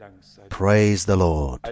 Praise the Lord.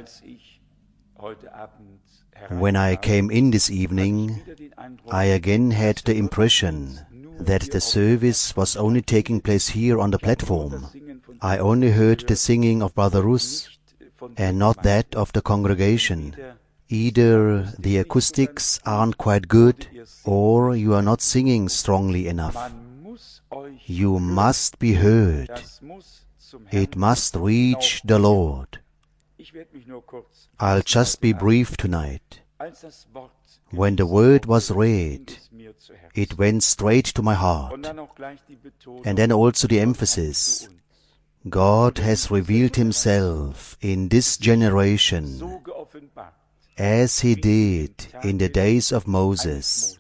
When I came in this evening, I again had the impression that the service was only taking place here on the platform. I only heard the singing of Brother Rus and not that of the congregation. Either the acoustics aren't quite good or you are not singing strongly enough. You must be heard. It must reach the Lord. I'll just be brief tonight. When the word was read, it went straight to my heart. And then also the emphasis. God has revealed Himself in this generation as He did in the days of Moses,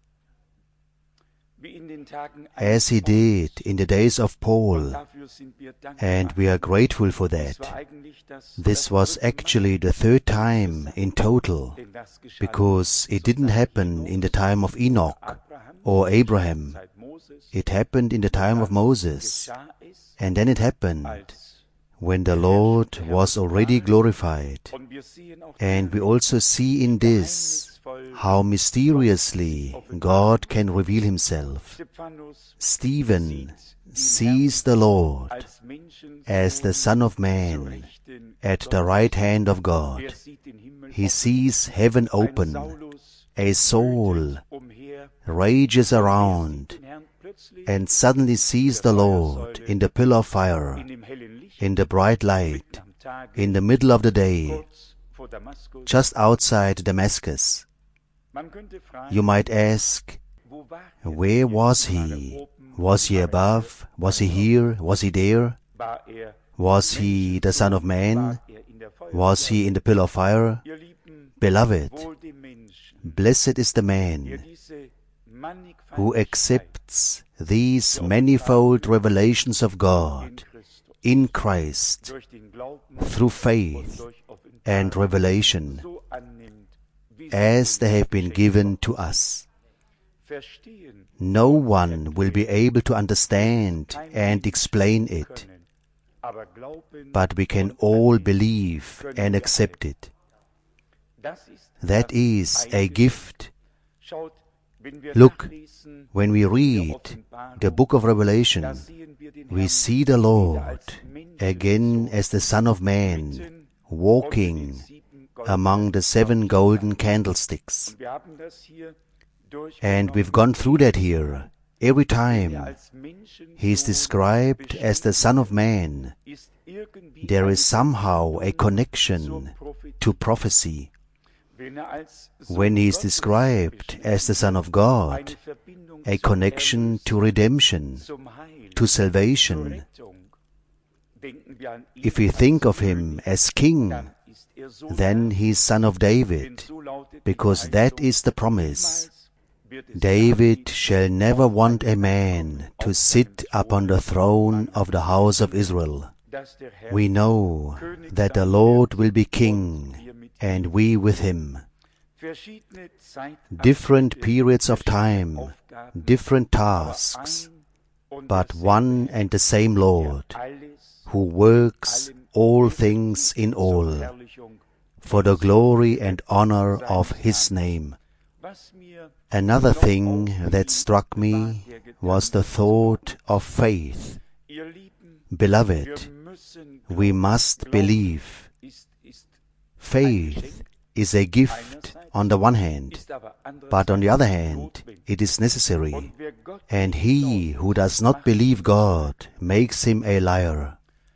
as He did in the days of Paul, and we are grateful for that. This was actually the third time in total, because it didn't happen in the time of Enoch or Abraham. It happened in the time of Moses, and then it happened when the Lord was already glorified. And we also see in this how mysteriously God can reveal Himself. Stephen sees the Lord as the Son of Man at the right hand of God. He sees heaven open. A soul rages around and suddenly sees the Lord in the pillar of fire, in the bright light, in the middle of the day, just outside Damascus. You might ask, where was He? Was He above? Was He here? Was He there? Was He the Son of Man? Was He in the pillar of fire? Beloved, blessed is the man who accepts these manifold revelations of God in Christ through faith and revelation as they have been given to us. No one will be able to understand and explain it, but we can all believe and accept it. That is a gift. Look, when we read the book of Revelation, we see the Lord again as the Son of Man walking among the 7 golden candlesticks. And we've gone through that here. Every time He is described as the Son of Man, there is somehow a connection to prophecy. When He is described as the Son of God, a connection to redemption, to salvation. If we think of Him as King, then He is Son of David, because that is the promise. David shall never want a man to sit upon the throne of the house of Israel. We know that the Lord will be King, and we with Him. Different periods of time, different tasks, but one and the same Lord, who works all things in all, for the glory and honor of His name. Another thing that struck me was the thought of faith. Beloved, we must believe. Faith is a gift on the one hand, but on the other hand, it is necessary. And he who does not believe God makes him a liar.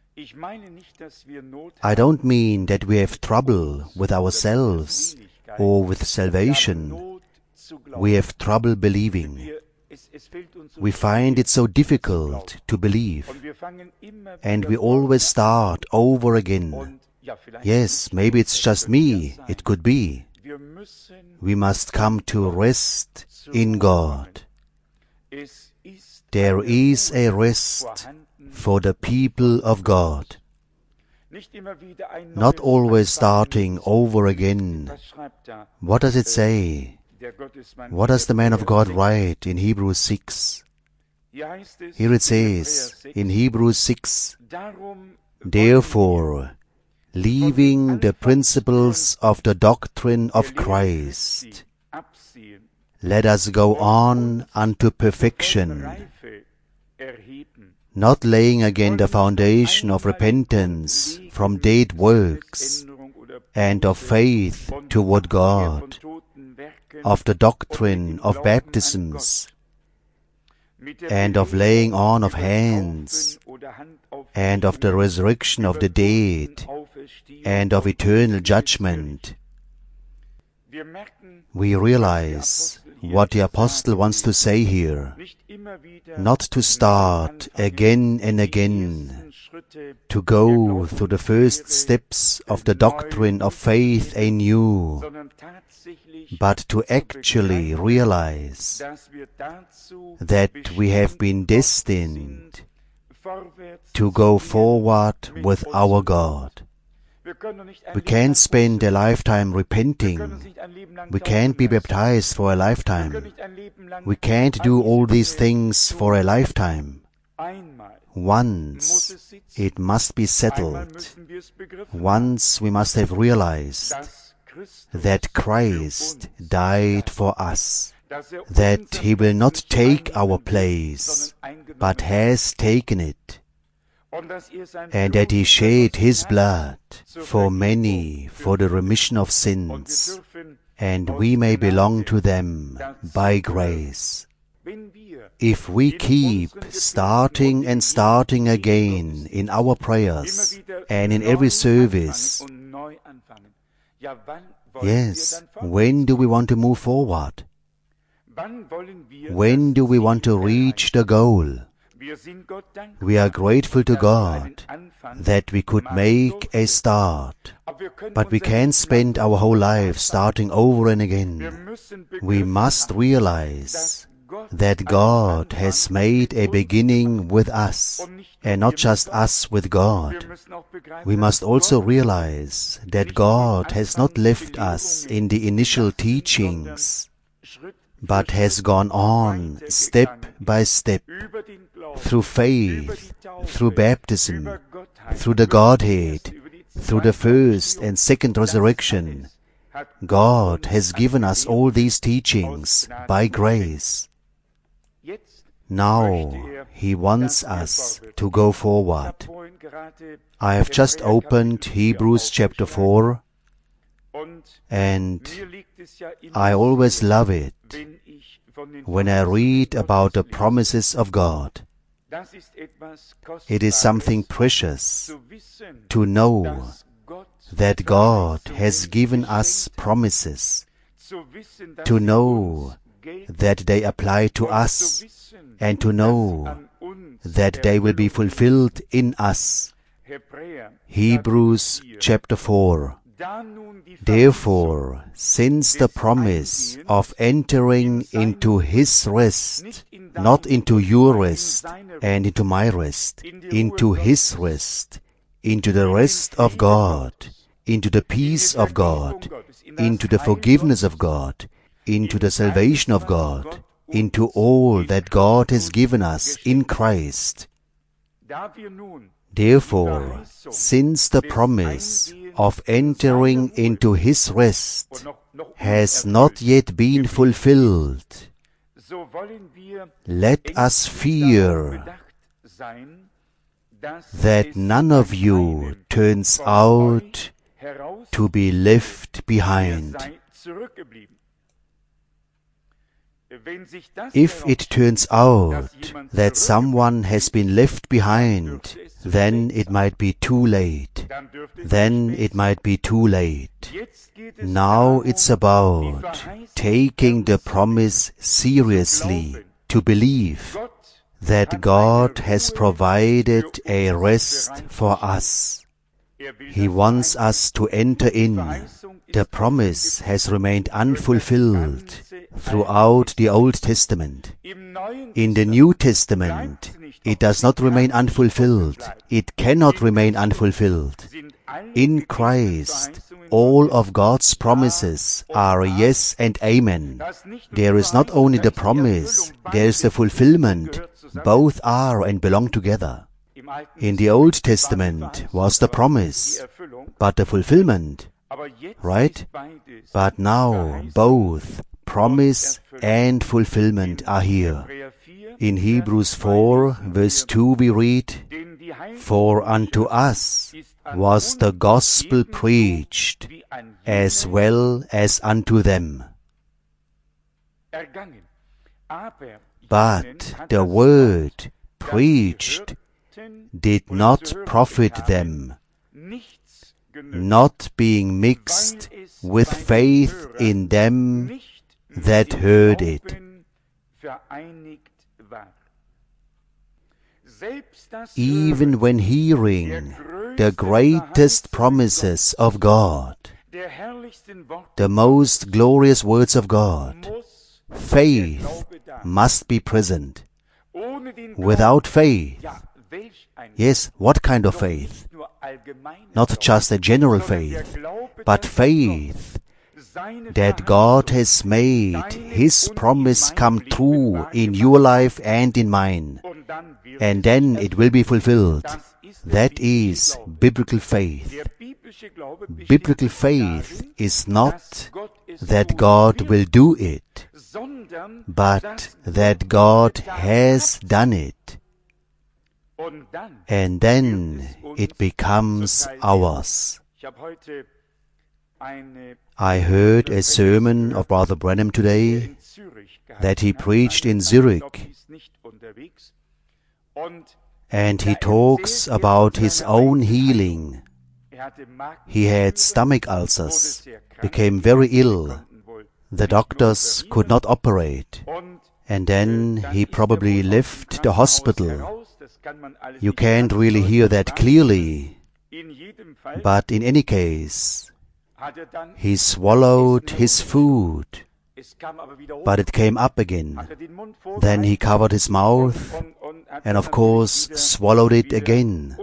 I don't mean that we have trouble with ourselves or with salvation. We have trouble believing. We find it so difficult to believe, and we always start over again. Yes, maybe it's just me, it could be. We must come to rest in God. There is a rest for the people of God. Not always starting over again. What does it say? What does the man of God write in Hebrews 6? Here it says, in Hebrews 6, "Therefore, leaving the principles of the doctrine of Christ. Let us go on unto perfection, not laying again the foundation of repentance from dead works and of faith toward God, of the doctrine of baptisms, and of laying on of hands, and of the resurrection of the dead, and of eternal judgment. We realize what the apostle wants to say here, not to start again and again, to go through the first steps of the doctrine of faith anew, but to actually realize that we have been destined to go forward with our God. We can't spend a lifetime repenting. We can't be baptized for a lifetime. We can't do all these things for a lifetime. Once it must be settled. Once we must have realized that Christ died for us, that He will not take our place, but has taken it, and that He shed His blood for many for the remission of sins, and we may belong to them by grace. If we keep starting and starting again in our prayers and in every service, yes, when do we want to move forward? When do we want to reach the goal? We are grateful to God that we could make a start, but we can't spend our whole life starting over and again. We must realize that God has made a beginning with us, and not just us with God. We must also realize that God has not left us in the initial teachings, but has gone on step by step, through faith, through baptism, through the Godhead, through the first and second resurrection. God has given us all these teachings by grace. Now He wants us to go forward. I have just opened Hebrews chapter 4, and I always love it when I read about the promises of God. It is something precious to know that God has given us promises, to know that they apply to us, and to know that they will be fulfilled in us. Hebrews chapter 4. Therefore, since the promise of entering into His rest, not into your rest and into my rest, into His rest, into the rest of God, into the peace of God, into the forgiveness of God, into the salvation of God, into all that God has given us in Christ. Therefore, since the promise of entering into His rest has not yet been fulfilled, let us fear that none of you turns out to be left behind. If it turns out that someone has been left behind, then it might be too late. Then it might be too late. Now it's about taking the promise seriously, to believe that God has provided a rest for us. He wants us to enter in. The promise has remained unfulfilled throughout the Old Testament. In the New Testament, it does not remain unfulfilled. It cannot remain unfulfilled. In Christ, all of God's promises are yes and amen. There is not only the promise, there is the fulfillment. Both are and belong together. In the Old Testament was the promise, but the fulfillment, right? But now both promise and fulfillment are here. In Hebrews 4, verse 2 we read, "For unto us was the gospel preached, as well as unto them." But the word preached did not profit them, not being mixed with faith in them that heard it. Even when hearing the greatest promises of God, the most glorious words of God, faith must be present. Without faith, yes, what kind of faith? Not just a general faith, but faith that God has made His promise come true in your life and in mine, and then it will be fulfilled. That is biblical faith. Biblical faith is not that God will do it, but that God has done it. And then it becomes ours. I heard a sermon of Brother Branham today that he preached in Zurich, and he talks about his own healing. He had stomach ulcers, became very ill. The doctors could not operate, and then he probably left the hospital. You can't really hear that clearly, but in any case, he swallowed his food, but it came up again. Then he covered his mouth and of course swallowed it again.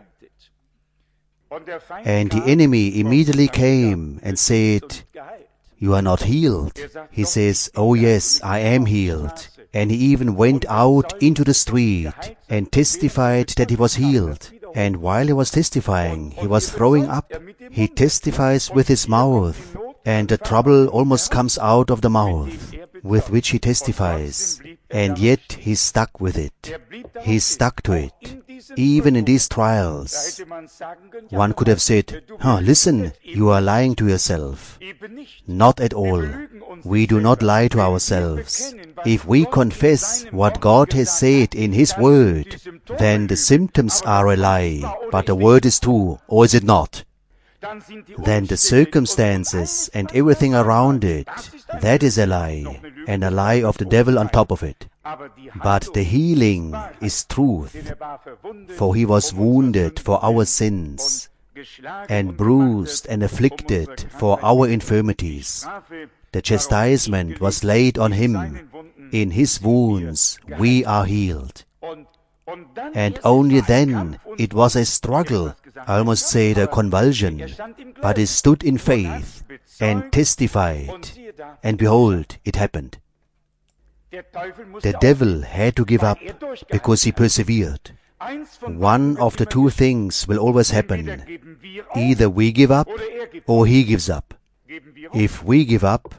And the enemy immediately came and said, "You are not healed." He says, "Oh yes, I am healed." And he even went out into the street and testified that he was healed. And while he was testifying, he was throwing up. He testifies with his mouth, and the trouble almost comes out of the mouth with which he testifies. And yet he stuck with it. He stuck to it. Even in these trials, one could have said, listen, you are lying to yourself. Not at all. We do not lie to ourselves. If we confess what God has said in His Word, then the symptoms are a lie, but the Word is true, or is it not? Then the circumstances and everything around it, that is a lie, and a lie of the devil on top of it. But the healing is truth, for He was wounded for our sins, and bruised and afflicted for our infirmities. The chastisement was laid on Him. In His wounds we are healed. And only then it was a struggle, I almost say a convulsion, but he stood in faith and testified, and behold, it happened. The devil had to give up because he persevered. One of the two things will always happen. Either we give up or he gives up. If we give up,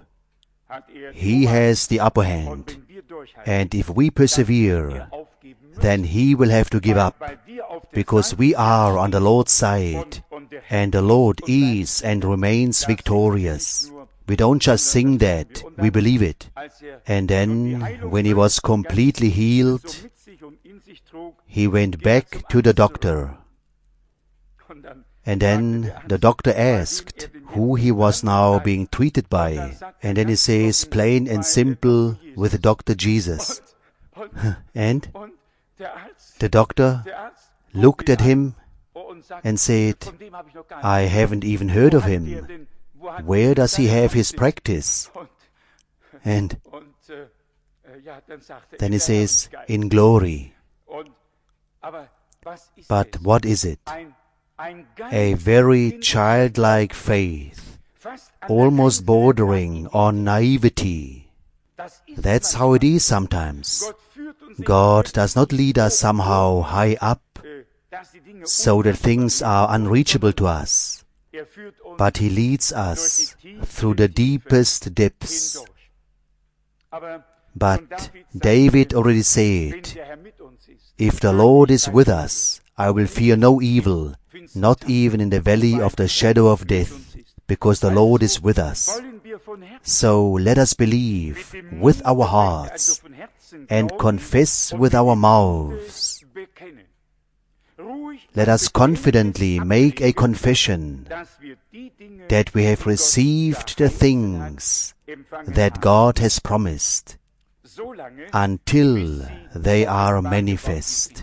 he has the upper hand. And if we persevere, then he will have to give up, because we are on the Lord's side, and the Lord is and remains victorious. We don't just sing that, we believe it. And then, when he was completely healed, he went back to the doctor. And then the doctor asked who he was now being treated by. And then he says, plain and simple, with Dr. Jesus. And the doctor looked at him and said, I haven't even heard of him. Where does he have his practice? And then he says, in glory. But what is it? A very childlike faith, almost bordering on naivety. That's how it is sometimes. God does not lead us somehow high up, so that things are unreachable to us. but He leads us through the deepest depths. But David already said, "If the Lord is with us, I will fear no evil, not even in the valley of the shadow of death, because the Lord is with us." So let us believe with our hearts and confess with our mouths. Let us confidently make a confession that we have received the things that God has promised until they are manifest.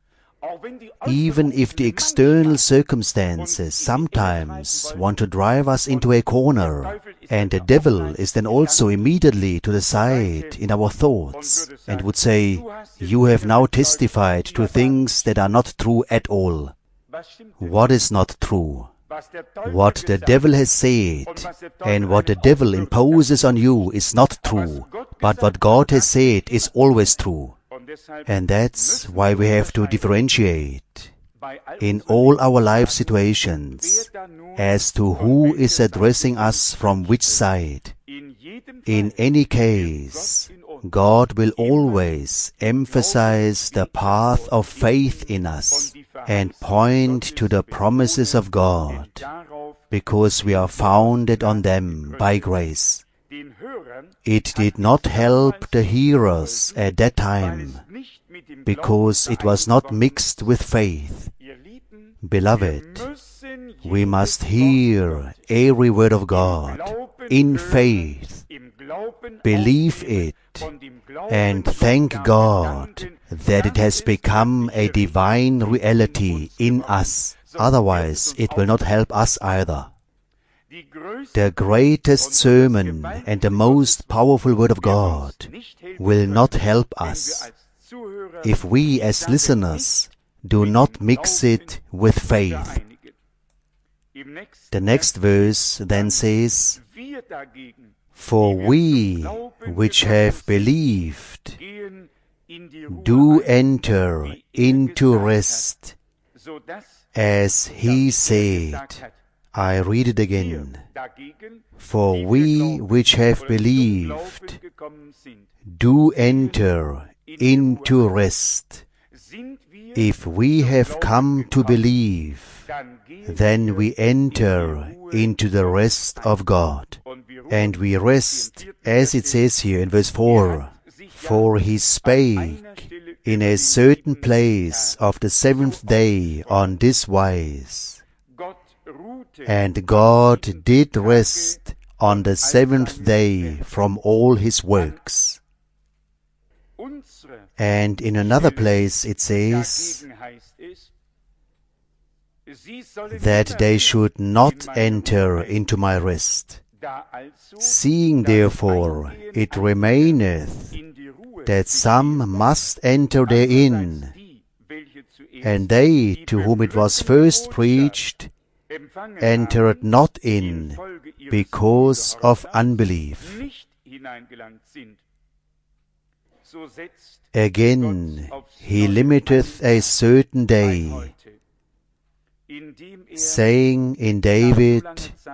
Even if the external circumstances sometimes want to drive us into a corner, and the devil is then also immediately to the side in our thoughts and would say, "You have now testified to things that are not true at all." What is not true? What the devil has said and what the devil imposes on you is not true, but what God has said is always true. And that's why we have to differentiate in all our life situations as to who is addressing us from which side. In any case, God will always emphasize the path of faith in us and point to the promises of God, because we are founded on them by grace. It did not help the hearers at that time, because it was not mixed with faith. Beloved, we must hear every word of God in faith, believe it, and thank God that it has become a divine reality in us. Otherwise, it will not help us either. The greatest sermon and the most powerful word of God will not help us if we as listeners do not mix it with faith. The next verse then says, "For we which have believed do enter into rest, as He said." I read it again. "For we which have believed do enter into rest." If we have come to believe, then we enter into the rest of God. And we rest, as it says here in verse 4, "For He spake in a certain place of the seventh day on this wise." And God did rest on the seventh day from all His works. And in another place it says that they should not enter into my rest. Seeing therefore it remaineth that some must enter therein, and they to whom it was first preached entered not in because of unbelief. Again, He limiteth a certain day, saying in David,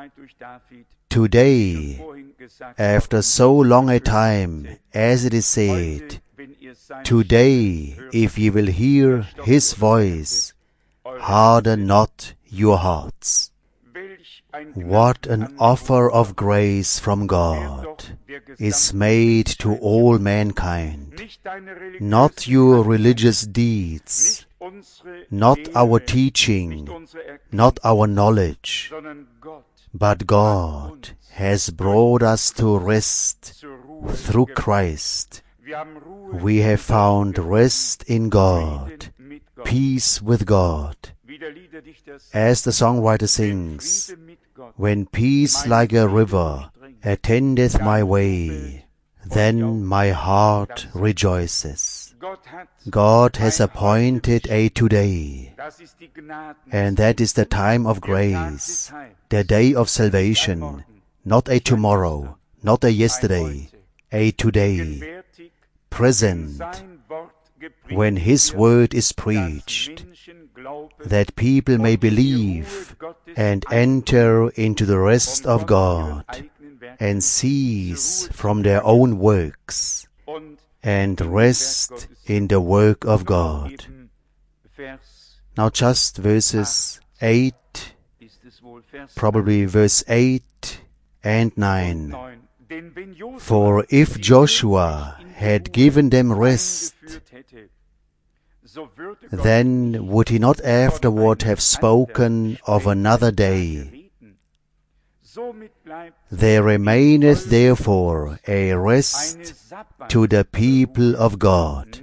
"Today, after so long a time, as it is said, today, if ye will hear His voice, harden not your hearts." What an offer of grace from God is made to all mankind. Not your religious deeds, not our teaching, not our knowledge, but God has brought us to rest through Christ. We have found rest in God, peace with God. As the songwriter sings, "When peace like a river attendeth my way, then my heart rejoices." God has appointed a today, and that is the time of grace, the day of salvation, not a tomorrow, not a yesterday, a today, present, when His word is preached, that people may believe and enter into the rest of God and cease from their own works and rest in the work of God. Now just verses 8, probably verse 8 and 9. For if Joshua had given them rest, then would he not afterward have spoken of another day? There remaineth therefore a rest to the people of God.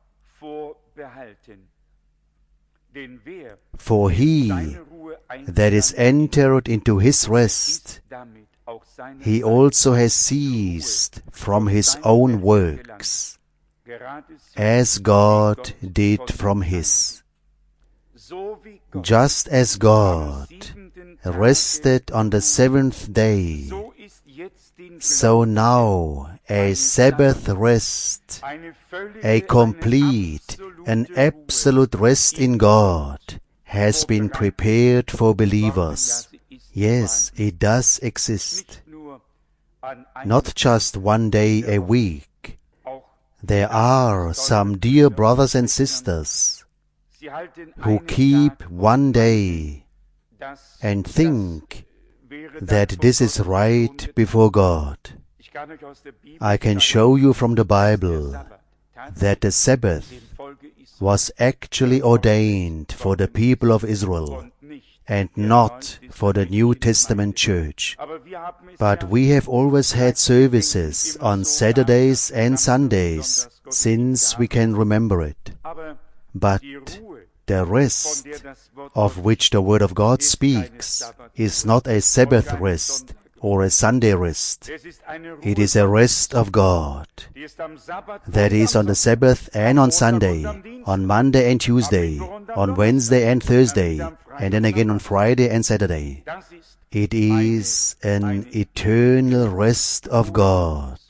For he that is entered into his rest, he also has ceased from his own works, as God did from his. Just as God rested on the seventh day, so now a Sabbath rest, a complete and absolute rest in God, has been prepared for believers. Yes, it does exist. Not just one day a week. There are some dear brothers and sisters who keep one day and think that this is right before God. I can show you from the Bible that the Sabbath was actually ordained for the people of Israel and not for the New Testament church. But we have always had services on Saturdays and Sundays since we can remember it. But the rest of which the Word of God speaks is not a Sabbath rest or a Sunday rest. It is a rest of God. That is on the Sabbath and on Sunday, on Monday and Tuesday, on Wednesday and Thursday, and then again on Friday and Saturday. It is an eternal rest of God,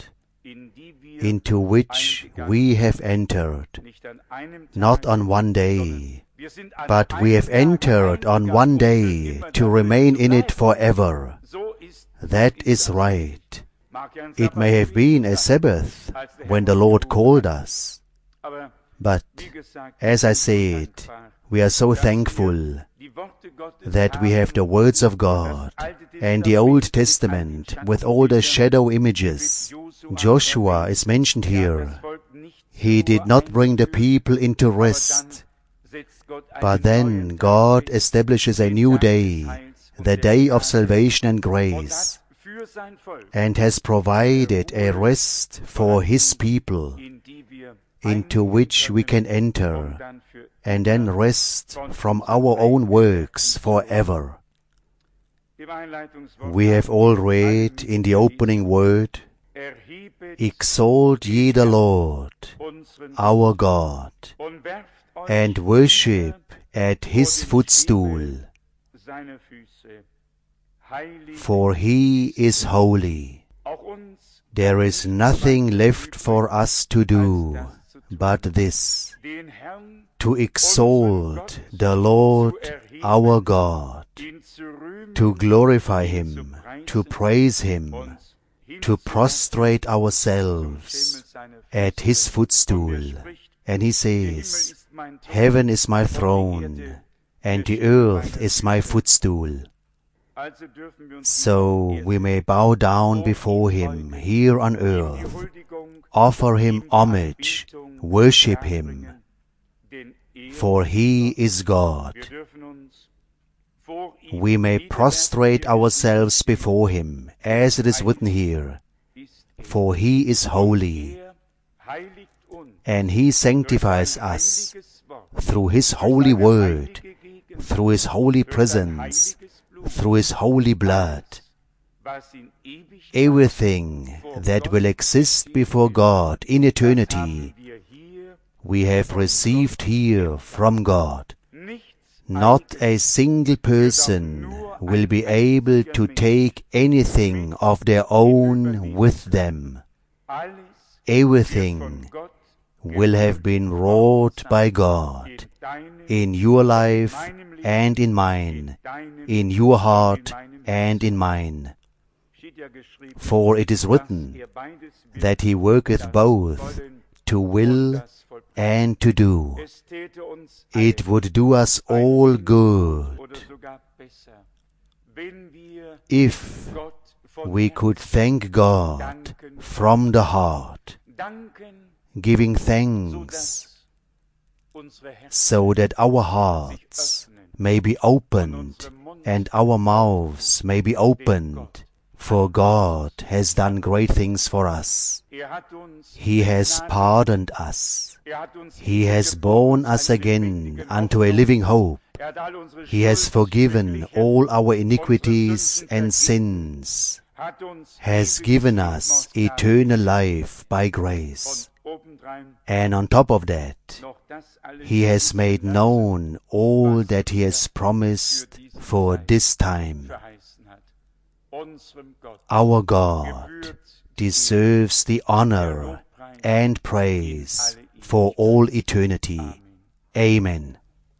into which we have entered, not on one day, but we have entered on one day to remain in it forever. That is right. It may have been a Sabbath when the Lord called us. But, as I said, we are so thankful that we have the words of God and the Old Testament with all the shadow images. Joshua is mentioned here. He did not bring the people into rest. But then God establishes a new day, the day of salvation and grace, and has provided a rest for His people, into which we can enter, and then rest from our own works forever. We have all read in the opening word, Exalt ye the Lord, our God, and worship at His footstool, for He is holy. There is nothing left for us to do but this, to exalt the Lord our God, to glorify Him, to praise Him, to prostrate ourselves at His footstool. And He says, Heaven is my throne, and the earth is my footstool. So we may bow down before Him here on earth, offer Him homage, worship Him, for He is God. We may prostrate ourselves before Him, as it is written here, for He is holy, and He sanctifies us through His holy word, through His holy presence, through His holy blood. Everything that will exist before God in eternity, we have received here from God. Not a single person will be able to take anything of their own with them. Everything will have been wrought by God in your life and in mine, in your heart and in mine. For it is written that He worketh both to will and to do. It would do us all good if we could thank God from the heart, giving thanks so that our hearts may be opened and our mouths may be opened, for God has done great things for us. He has pardoned us. He has born us again unto a living hope. He has forgiven all our iniquities and sins, has given us eternal life by grace. And on top of that, He has made known all that He has promised for this time. Our God deserves the honor and praise for all eternity. Amen.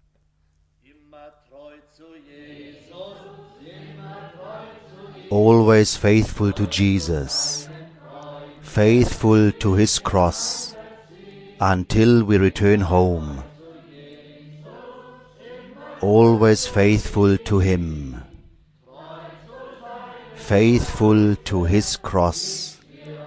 Always faithful to Jesus, faithful to His cross, until we return home. Always faithful to Him, faithful to His cross,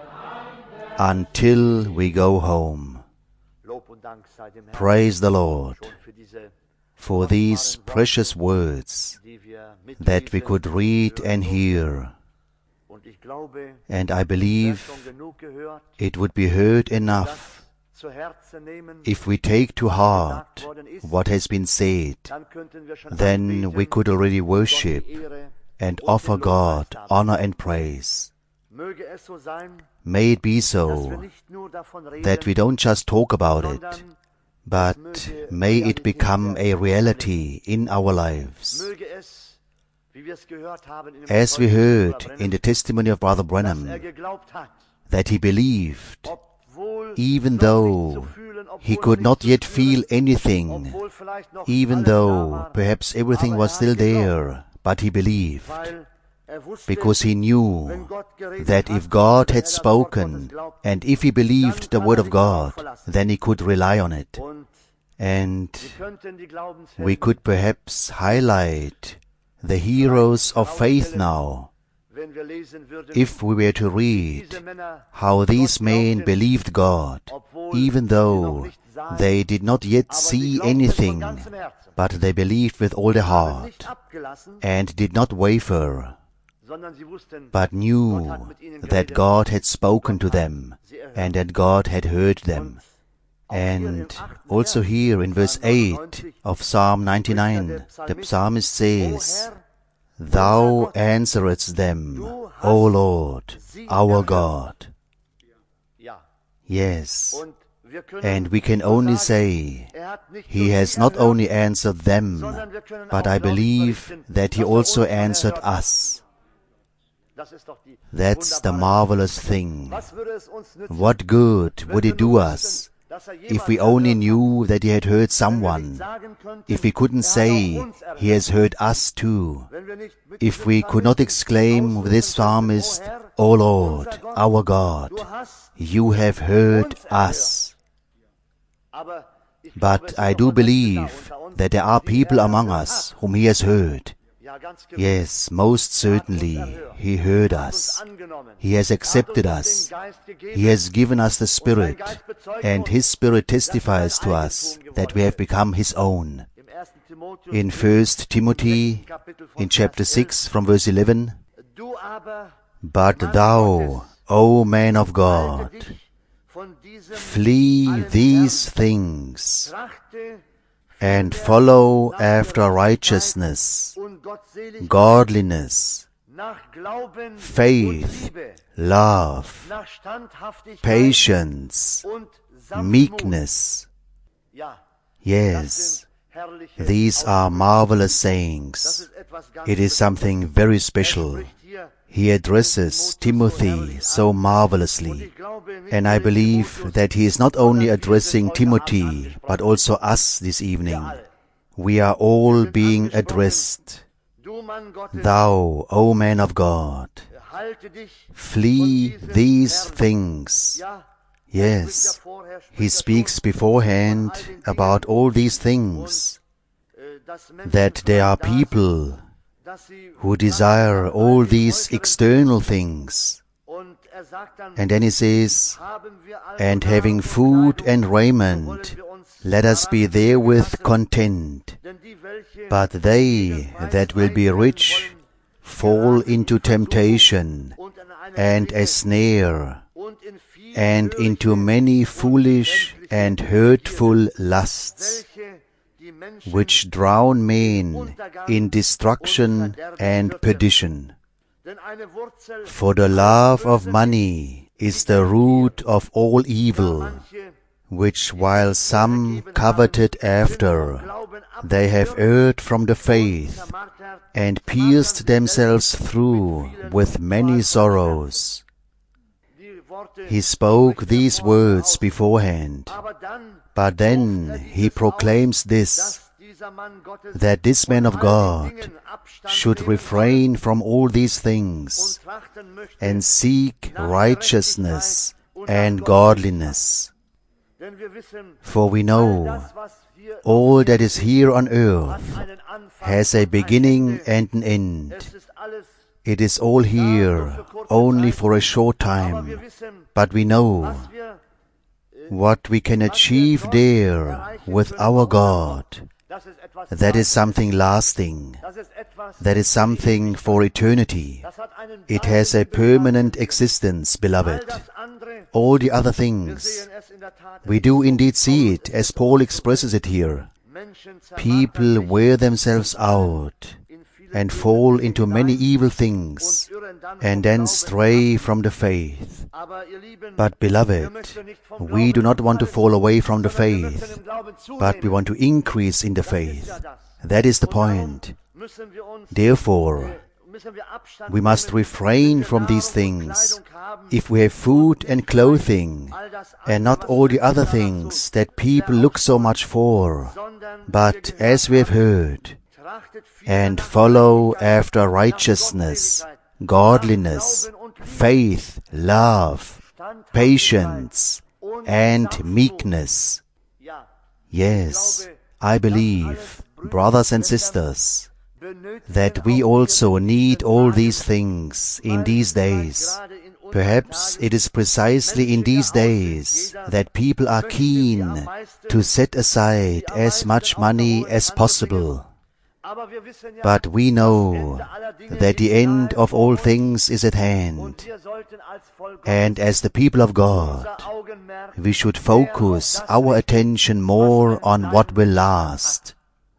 until we go home. Praise the Lord for these precious words that we could read and hear. And I believe it would be heard enough if we take to heart what has been said. Then we could already worship and offer God honor and praise. May it be so that we don't just talk about it, but may it become a reality in our lives. As we heard in the testimony of Brother Branham, that he believed, even though he could not yet feel anything, even though perhaps everything was still there, but he believed, because he knew that if God had spoken, and if he believed the word of God, then he could rely on it. And we could perhaps highlight the heroes of faith now, if we were to read how these men believed God, even though they did not yet see anything, but they believed with all their heart, and did not waver, but knew that God had spoken to them, and that God had heard them. And also here in verse 8 of Psalm 99, the psalmist says, Thou answeredst them, O Lord, our God. Yes, and we can only say, He has not only answered them, but I believe that He also answered us. That's the marvelous thing. What good would it do us if we only knew that He had heard someone, if we couldn't say He has heard us too, if we could not exclaim with this psalmist, O Lord, our God, You have heard us. But I do believe that there are people among us whom He has heard. Yes, most certainly, He heard us. He has accepted us. He has given us the Spirit, and His Spirit testifies to us that we have become His own. In 1 Timothy, in chapter 6, from verse 11, But thou, O man of God, flee these things, and follow after righteousness, godliness, faith, love, patience, meekness. Yes, these are marvelous sayings. It is something very special. he addresses Timothy so marvelously. And I believe that he is not only addressing Timothy, but also us this evening. We are all being addressed. Thou, O man of God, flee these things. Yes, he speaks beforehand about all these things, that there are people who desire all these external things. And then he says, and having food and raiment, let us be therewith content. But they that will be rich fall into temptation and a snare, and into many foolish and hurtful lusts, which drown men in destruction and perdition. For the love of money is the root of all evil, which while some coveted after, they have erred from the faith, and pierced themselves through with many sorrows. He spoke these words beforehand, but then he proclaims this, that this man of God should refrain from all these things, and seek righteousness and godliness. For we know all that is here on earth has a beginning and an end. It is all here only for a short time, but we know what we can achieve there with our God. That is something lasting. That is something for eternity. It has a permanent existence, beloved. All the other things, we do indeed see it, as Paul expresses it here. People wear themselves out and fall into many evil things and then stray from the faith. But beloved, we do not want to fall away from the faith, but we want to increase in the faith. That is the point. Therefore, we must refrain from these things if we have food and clothing, and not all the other things that people look so much for, but as we have heard, and follow after righteousness, godliness, faith, love, patience, and meekness. Yes, I believe, brothers and sisters, that we also need all these things in these days. Perhaps it is precisely in these days that people are keen to set aside as much money as possible. But we know that the end of all things is at hand, and as the people of God, we should focus our attention more on what will last,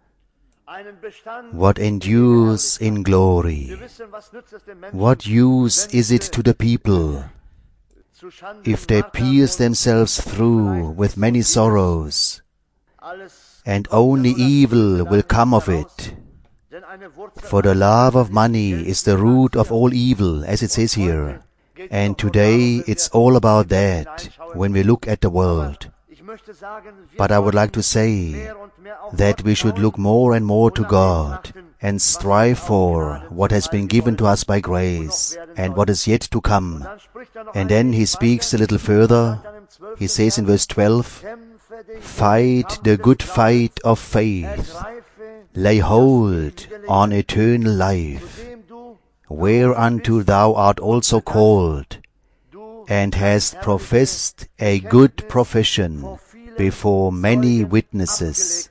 what endures in glory. What use is it to the people if they pierce themselves through with many sorrows, and only evil will come of it? For the love of money is the root of all evil, as it says here. And today it's all about that when we look at the world. But I would like to say that we should look more and more to God and strive for what has been given to us by grace and what is yet to come. And then he speaks a little further. He says in verse 12, fight the good fight of faith, lay hold on eternal life, whereunto thou art also called, and hast professed a good profession before many witnesses.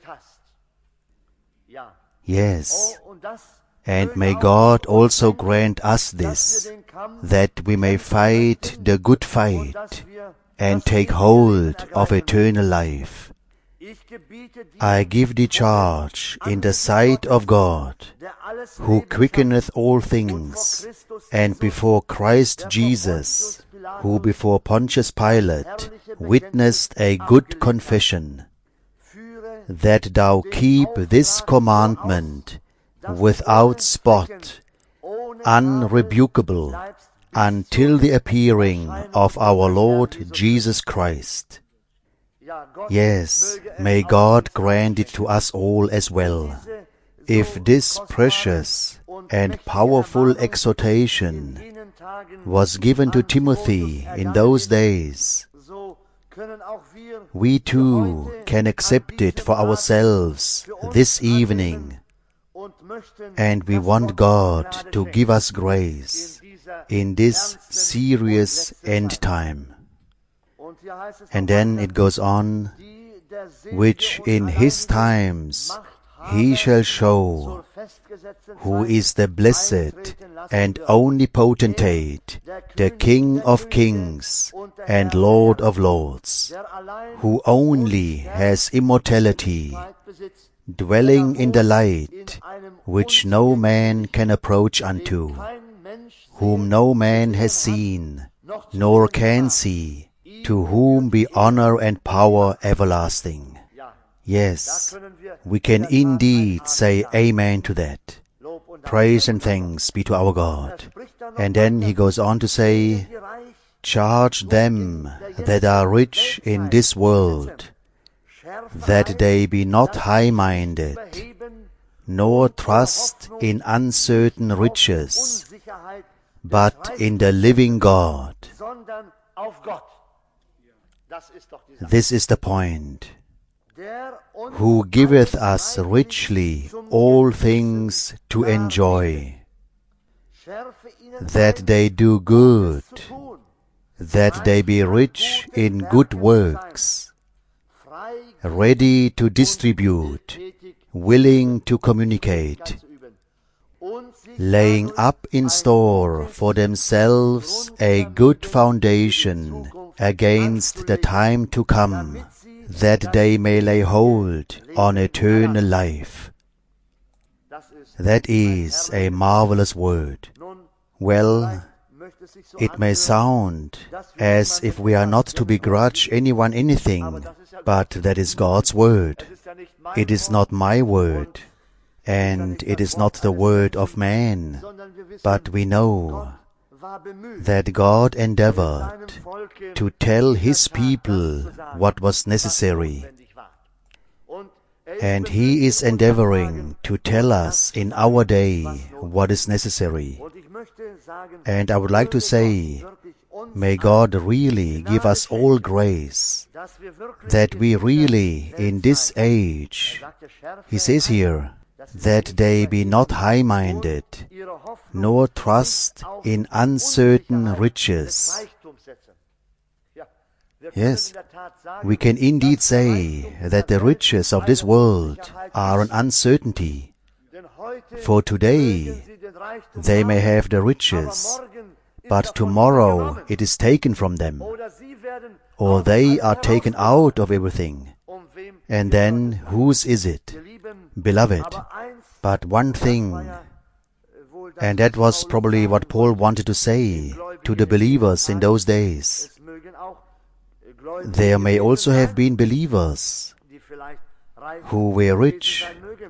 Yes, and may God also grant us this, that we may fight the good fight and take hold of eternal life. I give thee charge in the sight of God, who quickeneth all things, and before Christ Jesus, who before Pontius Pilate witnessed a good confession, that thou keep this commandment without spot unrebukable until the appearing of our Lord Jesus Christ. Yes, may God grant it to us all as well. If this precious and powerful exhortation was given to Timothy in those days, we too can accept it for ourselves this evening, and we want God to give us grace in this serious end time. And then it goes on, which in his times he shall show, who is the blessed and only potentate, the King of kings and Lord of lords, who only has immortality, dwelling in the light, which no man can approach unto, whom no man has seen, nor can see, to whom be honor and power everlasting. Yes, we can indeed say amen to that. Praise and thanks be to our God. And then he goes on to say, charge them that are rich in this world, that they be not high-minded, nor trust in uncertain riches, but in the living God. This is the point. Who giveth us richly all things to enjoy, that they do good, that they be rich in good works, ready to distribute, willing to communicate, laying up in store for themselves a good foundation against the time to come, that they may lay hold on eternal life. That is a marvelous word. Well, it may sound as if we are not to begrudge anyone anything, but that is God's word. It is not my word, and it is not the word of man, but we know that God endeavored to tell his people what was necessary, and he is endeavoring to tell us in our day what is necessary. And I would like to say, may God really give us all grace, that we really in this age, he says here, that they be not high-minded, nor trust in uncertain riches. Yes, we can indeed say that the riches of this world are an uncertainty. For today they may have the riches, but tomorrow it is taken from them, or they are taken out of everything. And then whose is it? Beloved, but one thing, and that was probably what Paul wanted to say to the believers in those days. There may also have been believers who were rich,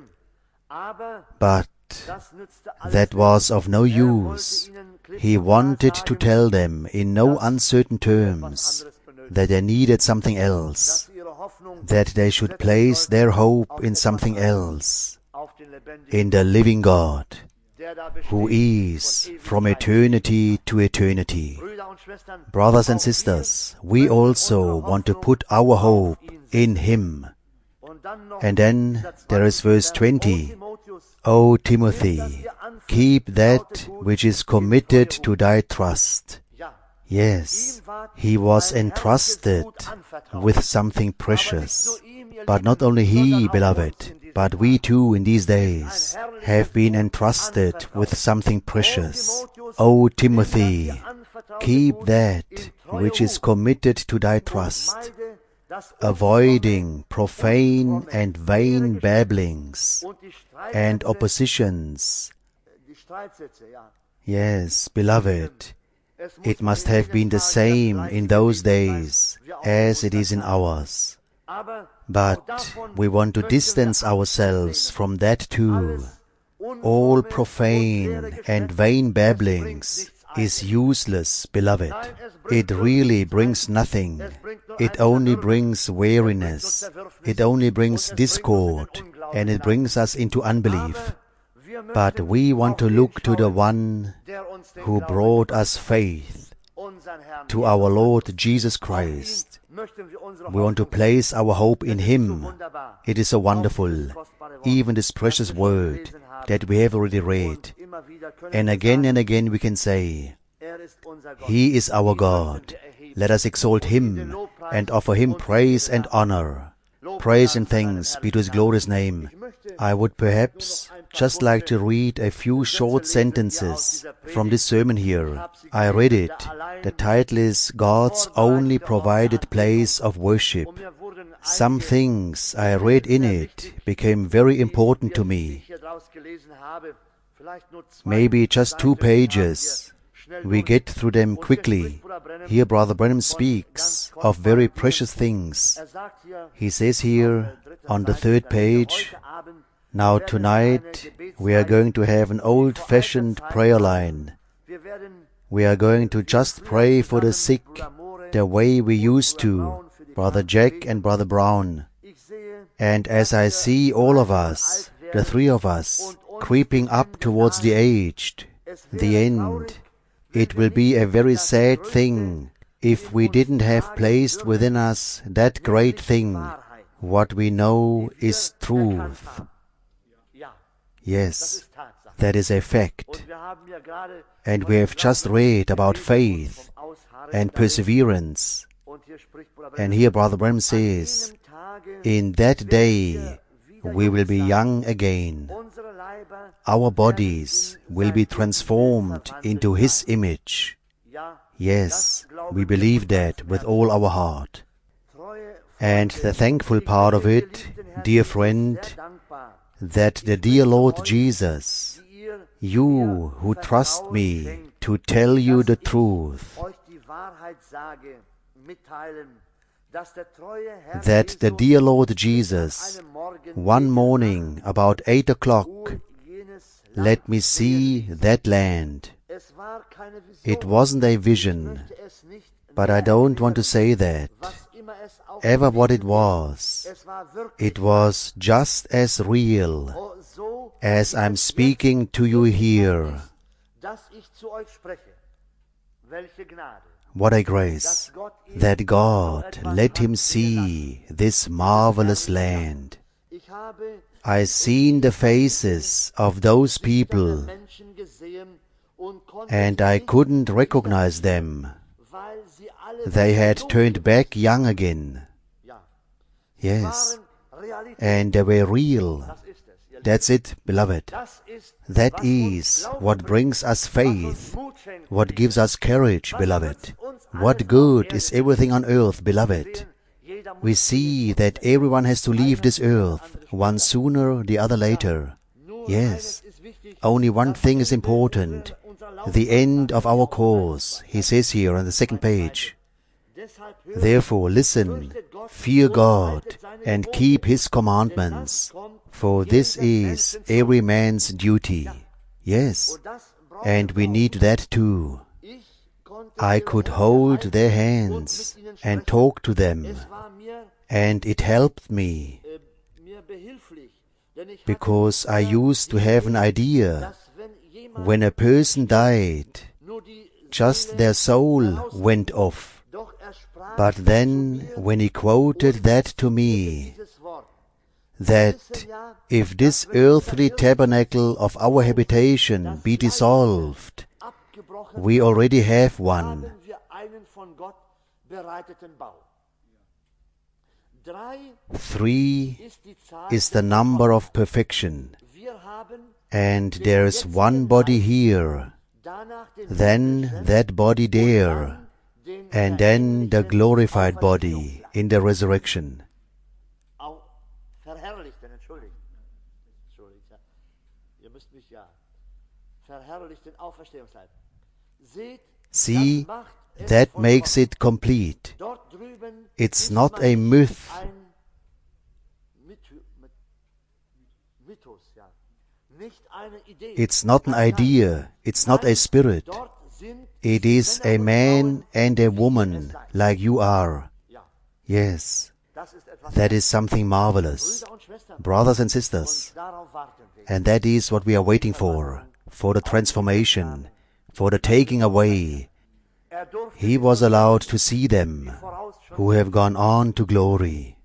but that was of no use. He wanted to tell them in no uncertain terms that they needed something else, that they should place their hope in something else, in the living God, who is from eternity to eternity. Brothers and sisters, we also want to put our hope in him. And then there is verse 20. O Timothy, keep that which is committed to thy trust. Yes, he was entrusted with something precious. But not only he, beloved, but we too in these days have been entrusted with something precious. O Timothy, keep that which is committed to thy trust, avoiding profane and vain babblings and oppositions. Yes, beloved, it must have been the same in those days as it is in ours. But we want to distance ourselves from that too, All profane and vain babblings is useless, beloved. It really brings nothing. It only brings weariness. It only brings discord, and it brings us into unbelief. But we want to look to the one who brought us faith, to our Lord Jesus Christ. We want to place our hope in Him. It is so wonderful, even this precious word that we have already read. And again we can say, He is our God. Let us exalt Him and offer Him praise and honor. Praise and thanks be to His glorious name. I would perhaps just like to read a few short sentences from this sermon here. I read it. The title is God's Only Provided Place of Worship. Some things I read in it became very important to me. Maybe just 2 pages. We get through them quickly. Here Brother Branham speaks of very precious things. He says here on the 3rd page, now tonight we are going to have an old-fashioned prayer line. We are going to just pray for the sick the way we used to, Brother Jack and Brother Brown. And as I see all of us, the 3 of us, creeping up towards the aged, the end, it will be a very sad thing if we didn't have placed within us that great thing, what we know is truth. Yes, that is a fact. And we have just read about faith and perseverance. And here Brother Branham says, in that day we will be young again. Our bodies will be transformed into His image. Yes, we believe that with all our heart. And the thankful part of it, dear friend, that the dear Lord Jesus, you who trust me to tell you the truth, that the dear Lord Jesus, one morning about 8 o'clock, let me see that land. It wasn't a vision, but I don't want to say that. Ever what it was just as real as I'm speaking to you here. What a grace that God let him see this marvelous land. I seen the faces of those people, and I couldn't recognize them. They had turned back young again. Yes, and they were real. That's it, beloved. That is what brings us faith, what gives us courage, beloved. What good is everything on earth, beloved? We see that everyone has to leave this earth, one sooner, the other later. Yes, only one thing is important, the end of our course, he says here on the 2nd page. Therefore, listen, fear God, and keep His commandments, for this is every man's duty. Yes, and we need that too. I could hold their hands and talk to them, and it helped me, because I used to have an idea, when a person died, just their soul went off. But then, when he quoted that to me, that if this earthly tabernacle of our habitation be dissolved, we already have one. 3 is the number of perfection, and there is one body here, then that body there, and then the glorified body in the resurrection. See, that makes it complete. It's not a myth. It's not an idea, it's not a spirit. It is a man and a woman like you are. Yes, that is something marvelous. Brothers and sisters, and that is what we are waiting for the transformation, for the taking away. He was allowed to see them who have gone on to glory.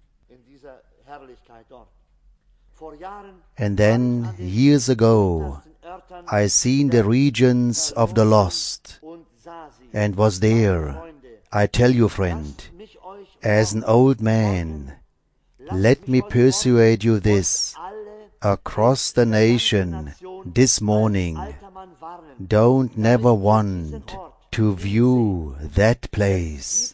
And then, years ago, I seen the regions of the lost, and was there. I tell you, friend, as an old man, let me persuade you this, across the nation, this morning, don't never want to view that place.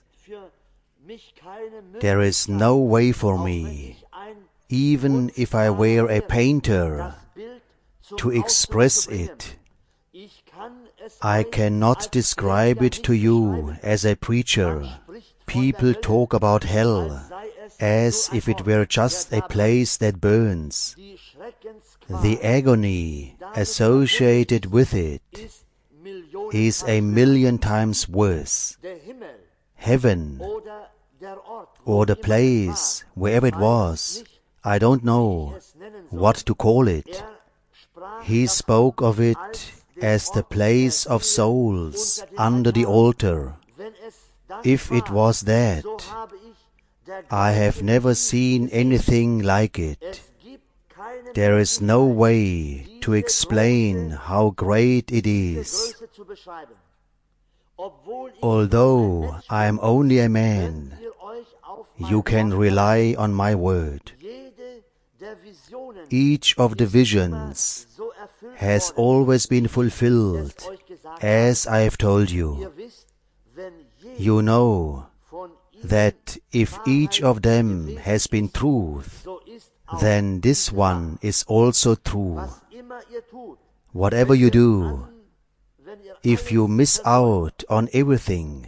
There is no way for me, even if I were a painter, to express it. I cannot describe it to you as a preacher. People talk about hell as if it were just a place that burns. The agony associated with it is 1,000,000 times worse. Heaven, or the place, wherever it was, I don't know what to call it. He spoke of it as the place of souls under the altar. If it was that, I have never seen anything like it. There is no way to explain how great it is. Although I am only a man, you can rely on my word. Each of the visions has always been fulfilled, as I have told you. You know that if each of them has been truth, then this one is also true. Whatever you do, if you miss out on everything,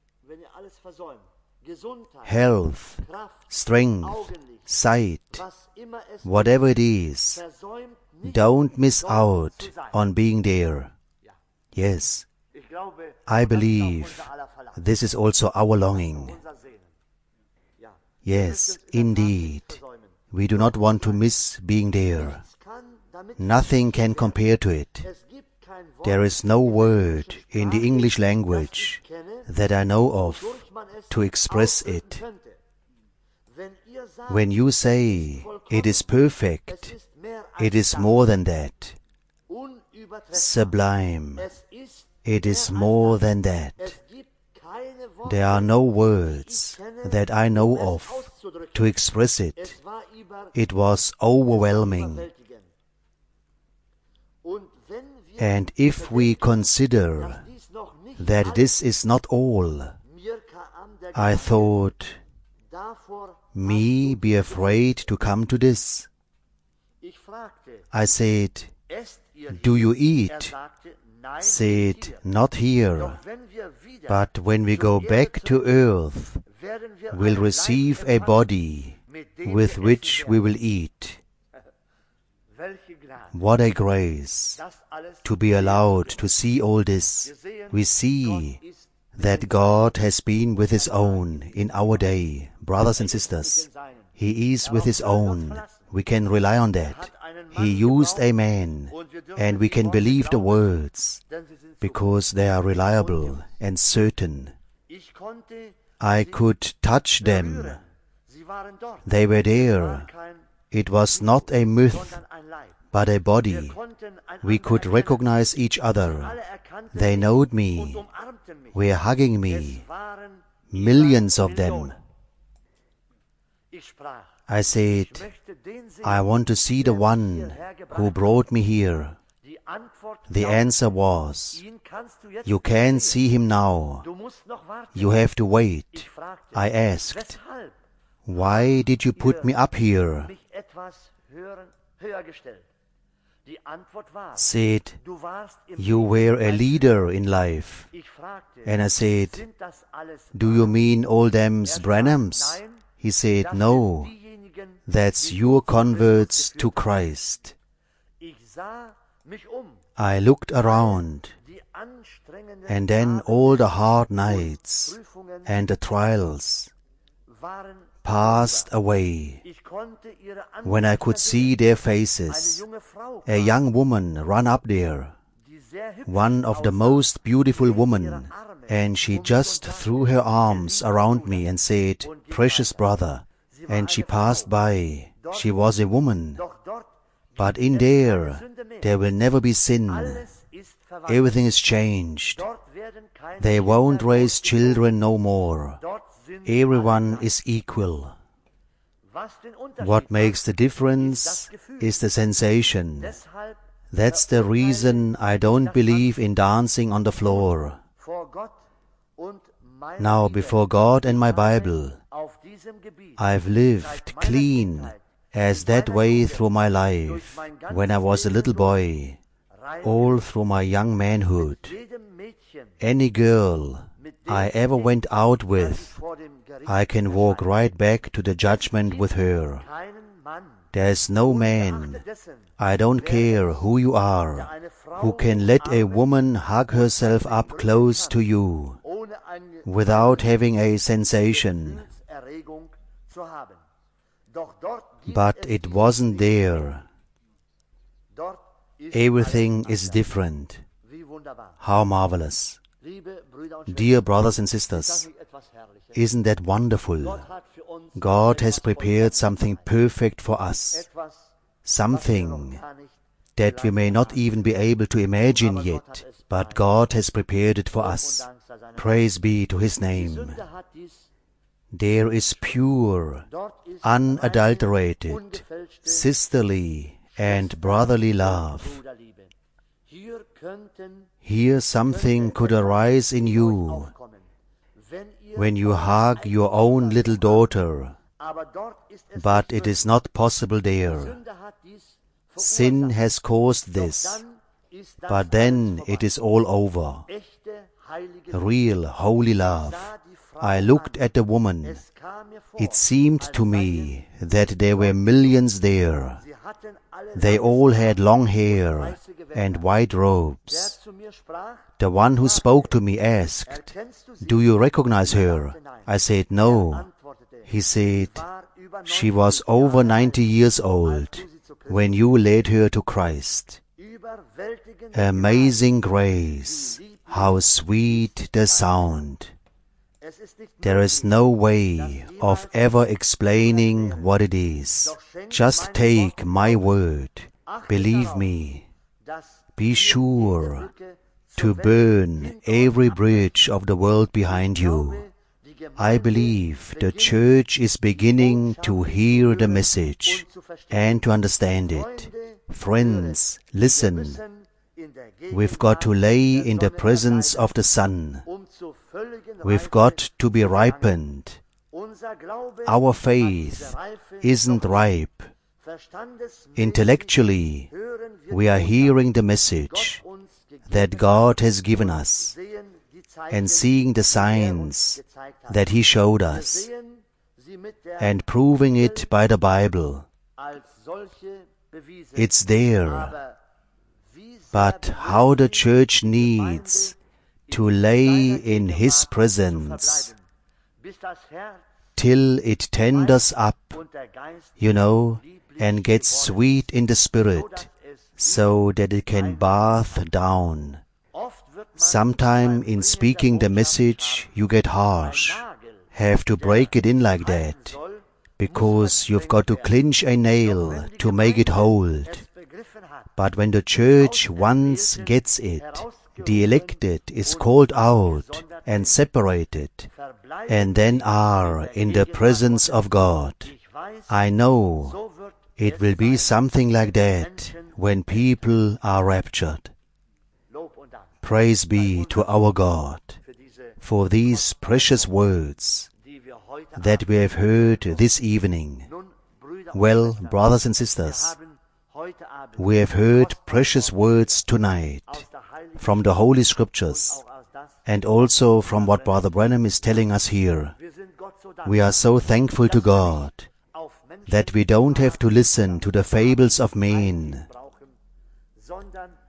health, strength, sight, whatever it is, don't miss out on being there. Yes, I believe this is also our longing. Yes, indeed, we do not want to miss being there. Nothing can compare to it. There is no word in the English language that I know of to express it. When you say it is perfect, it is more than that. Sublime, it is more than that. There are no words that I know of to express it. It was overwhelming. And if we consider that this is not all, I thought, me be afraid to come to this. I said, do you eat? Said, not here, but when we go back to earth, we'll receive a body with which we will eat. What a grace to be allowed to see all this. We see that God has been with His own in our day. Brothers and sisters, He is with His own. We can rely on that. He used a man, and we can believe the words, because they are reliable and certain. I could touch them. They were there. It was not a myth, but a body. We could recognize each other. They knowed me, were hugging me, millions of them. I said, I want to see the one who brought me here. The answer was, you can't see him now. You have to wait. I asked, why did you put me up here? Said, you were a leader in life. And I said, do you mean all them's Branhams? He said, no, that's your converts to Christ. I looked around, and then all the hard nights and the trials passed away when I could see their faces. A young woman ran up there, one of the most beautiful women, and she just threw her arms around me and said, "Precious brother," and she passed by. She was a woman, but in there will never be sin. Everything is changed. They won't raise children no more. Everyone is equal. What makes the difference is the sensation. That's the reason I don't believe in dancing on the floor. Now, before God and my Bible, I've lived clean as that way through my life, when I was a little boy, all through my young manhood. Any girl I ever went out with, I can walk right back to the judgment with her. There's no man, I don't care who you are, who can let a woman hug herself up close to you without having a sensation. But it wasn't there. Everything is different. How marvelous. Dear brothers and sisters, isn't that wonderful? God has prepared something perfect for us, something that we may not even be able to imagine yet, but God has prepared it for us. Praise be to His name. There is pure, unadulterated, sisterly and brotherly love. Here something could arise in you when you hug your own little daughter, but it is not possible there. Sin has caused this, but then it is all over. Real holy love. I looked at the woman. It seemed to me that there were millions there. They all had long hair and white robes. The one who spoke to me asked, "Do you recognize her?" I said, "No." He said, "She was over 90 years old when you led her to Christ." Amazing grace, how sweet the sound. There is no way of ever explaining what it is. Just take my word. Believe me. Be sure to burn every bridge of the world behind you. I believe the church is beginning to hear the message and to understand it. Friends, listen. We've got to lay in the presence of the Son. We've got to be ripened. Our faith isn't ripe. Intellectually, we are hearing the message that God has given us and seeing the signs that He showed us and proving it by the Bible. It's there. But how the church needs to lay in His presence till it tenders up, and gets sweet in the spirit, so that it can bath down. Sometime in speaking the message you get harsh, have to break it in like that, because you've got to clinch a nail to make it hold. But when the church once gets it, the elected is called out and separated, and then are in the presence of God. I know it will be something like that when people are raptured. Praise be to our God for these precious words that we have heard this evening. Well, brothers and sisters, we have heard precious words tonight from the Holy Scriptures and also from what Brother Branham is telling us here. We are so thankful to God that we don't have to listen to the fables of men.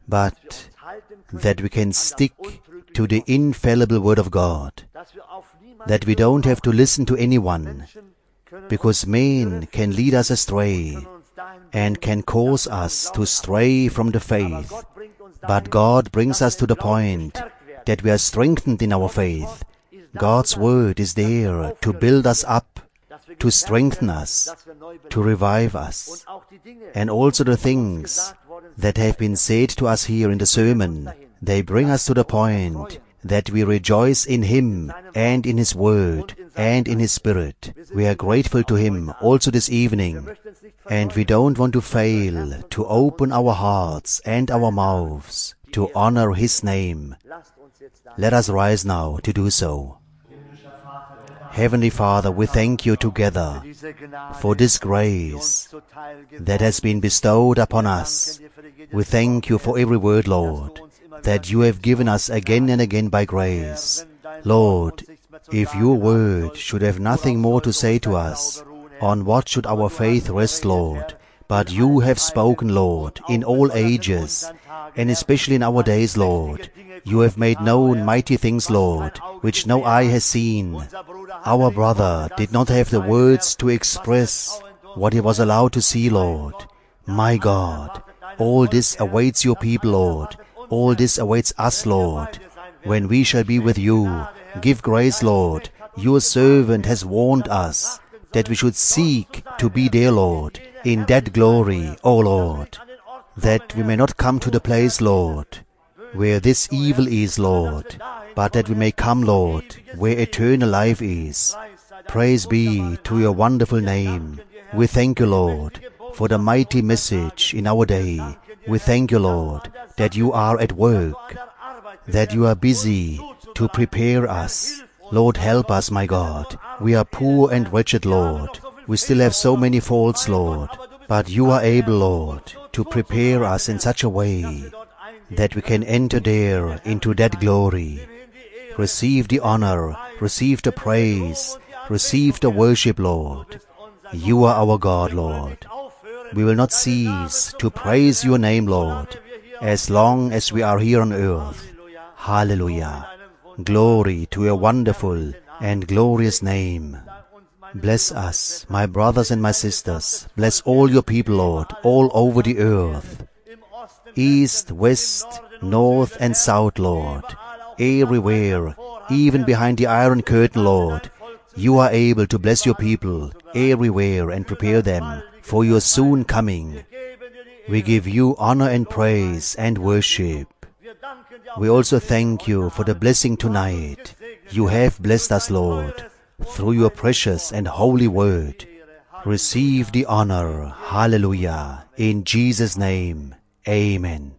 but that we can stick to the infallible Word of God, that we don't have to listen to anyone, because men can lead us astray and can cause us to stray from the faith. But God brings us to the point that we are strengthened in our faith. God's Word is there to build us up, to strengthen us, to revive us. And also the things that have been said to us here in the sermon, they bring us to the point that we rejoice in Him and in His Word and in His Spirit. We are grateful to Him also this evening, and we don't want to fail to open our hearts and our mouths to honor His name. Let us rise now to do so. Heavenly Father, we thank You together for this grace that has been bestowed upon us. We thank You for every word, Lord, that You have given us again and again by grace. Lord, if Your word should have nothing more to say to us, on what should our faith rest, Lord? But You have spoken, Lord, in all ages, and especially in our days, Lord. You have made known mighty things, Lord, which no eye has seen. Our brother did not have the words to express what he was allowed to see, Lord. My God, all this awaits Your people, Lord. All this awaits us, Lord, when we shall be with You. Give grace, Lord. Your servant has warned us that we should seek to be there, Lord, in that glory, O Lord, that we may not come to the place, Lord, where this evil is, Lord, but that we may come, Lord, where eternal life is. Praise be to Your wonderful name. We thank You, Lord, for the mighty message in our day. We thank You, Lord, that You are at work, that You are busy to prepare us. Lord, help us, my God. We are poor and wretched, Lord. We still have so many faults, Lord, but You are able, Lord, to prepare us in such a way that we can enter there into that glory. Receive the honor, receive the praise, receive the worship, Lord. You are our God, Lord. We will not cease to praise Your name, Lord, as long as we are here on earth. Hallelujah. Glory to Your wonderful and glorious name. Bless us, my brothers and my sisters. Bless all Your people, Lord, all over the earth. East, west, north and south, Lord. Everywhere, even behind the iron curtain, Lord. You are able to bless Your people everywhere and prepare them for Your soon coming. We give You honor and praise and worship. We also thank You for the blessing tonight. You have blessed us, Lord, through Your precious and holy word. Receive the honor. Hallelujah. In Jesus' name, amen.